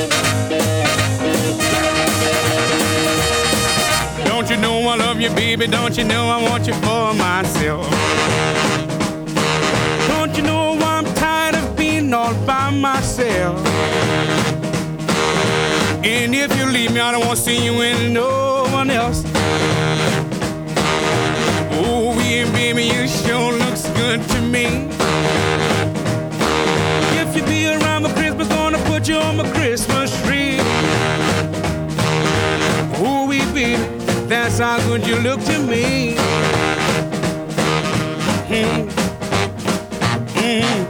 Don't you know I love you, baby? Don't you know I want you for myself? Don't you know I'm tired of being all by myself? And if you leave me, I don't want to see you with no one else. Oh, yeah, baby, you sure looks good to me. If you be around for Christmas, gonna put you on my Christmas tree. Oh, wee baby, that's how good you look to me. Mm. Mm.